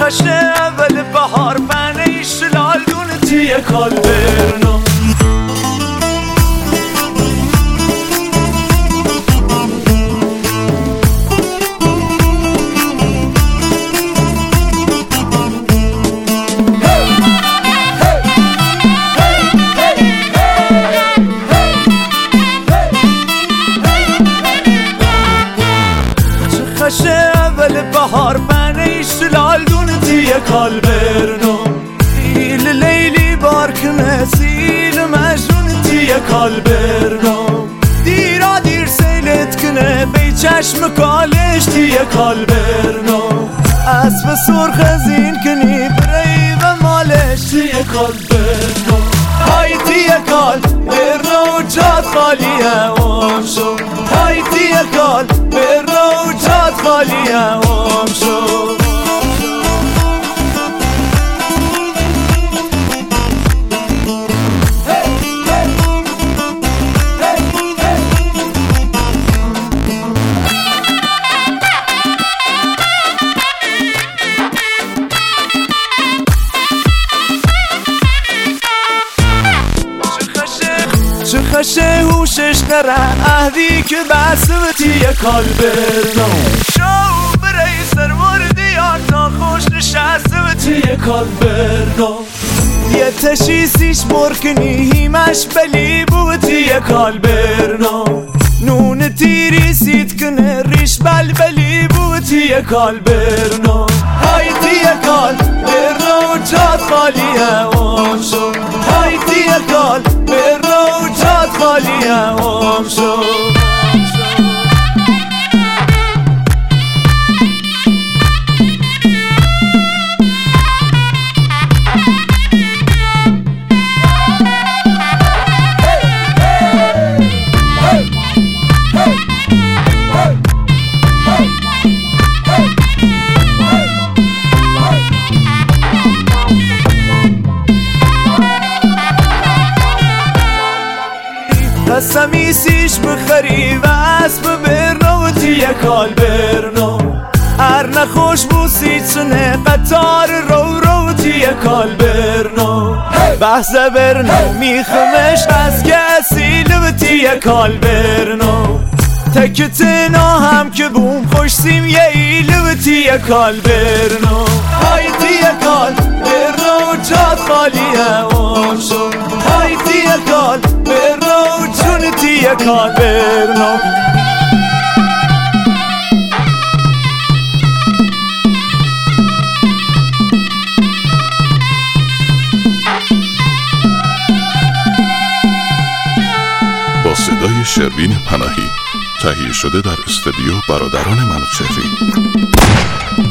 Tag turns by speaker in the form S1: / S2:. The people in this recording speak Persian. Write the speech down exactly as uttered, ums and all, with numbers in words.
S1: خشه اول بهار بنه شلال دون تیه کال برنو خشه اول بهار بنه شلال دون تیه کال برنو سیل لیلی بارکنه سیل مجنون تیه کال برنو دیرا دیر سیلت کنه بی چشم کالش تیه کال برنو اسب سرخ زین کنی بری و مالش تیه کال برنو های تیه کال برنو جاد خالیه اوم شو های تیه کال برنو جاد خالیه اوم شو چه خشه هوشش نره اهدی که بسوتی کال برنو شو برای سروردی تا خوش نشستی کال برنو یه تشیسیش برکنی هیمش بلی بوتی کال برنو نون تیری سید کنه ریش بل بلی بوتی کال برنو های تیه کال برنو جاد خالیه اوم شو های تیه کال برنو جاد خالیه اوم شو قسمی سیش بخری و اسب برنو تیه کال برنو هر نخوش بوسی چنه قطار رو رو تیه کال برنو بحث برنو میخمش از کسی لب تیه کال برنو تکتنا هم که بوم خوش سیم یه ایلو تیه کال برنو های تیه کال برنو جاد خالیه اوم شو های تیه کال برنو جون تیه کال برنو
S2: با صدای شروین پناهی تهیه شده در استودیو برادران منوچهری.